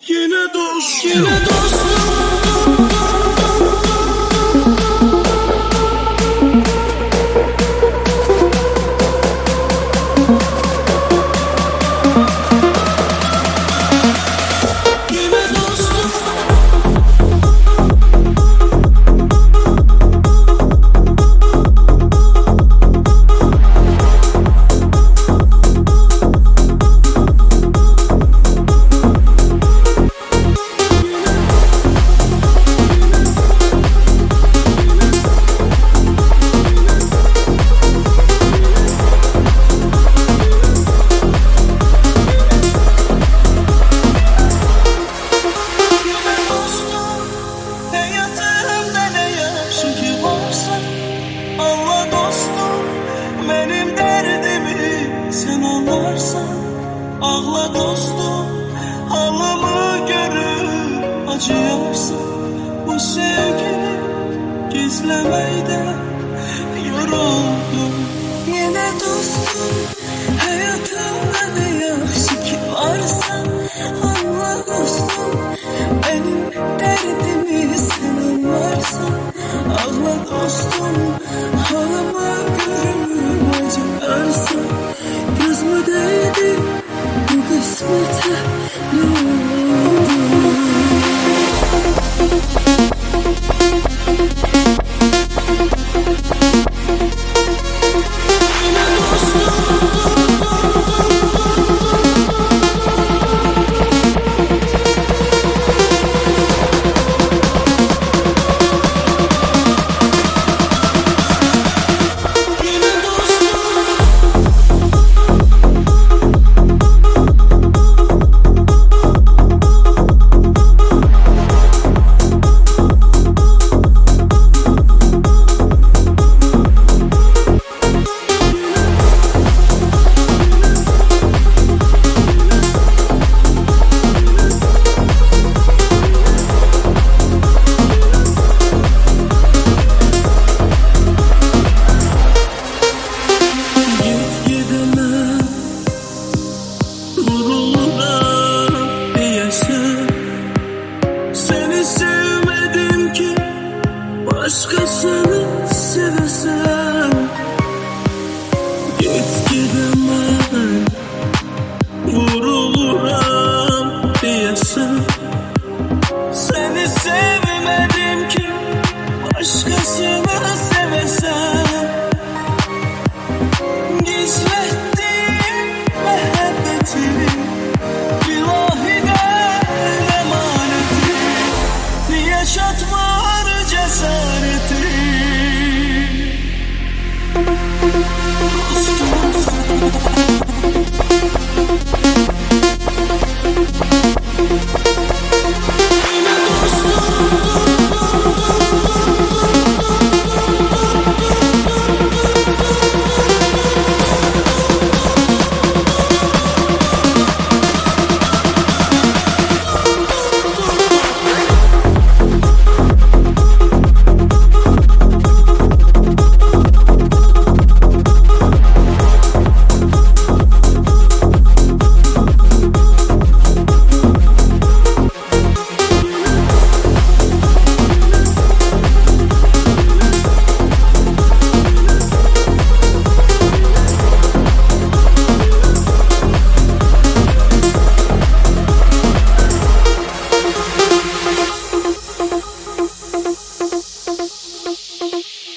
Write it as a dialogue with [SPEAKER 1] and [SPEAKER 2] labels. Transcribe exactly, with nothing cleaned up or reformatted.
[SPEAKER 1] Yine dost, yine dostum. Ağla dostum, halımı görüp acıyorsan, bu sevgini gizlemeyde yoruldum.
[SPEAKER 2] Yine dostum, hayatımda ne yaxşı ki varsan, anla dostum, benim derdimi sen anlarsan. Ağla dostum, halımı görüp acıyorsan, göz mü değdi bu kısmete ne oldu? Başkasını sevesem, git gidemem, vuruluram diyesem.
[SPEAKER 1] Seni sevmedim ki başkasını sevesem, gizlettim mehabbetimi, ilahine emaneti, yaşatmar cesareti.
[SPEAKER 2] Thank you.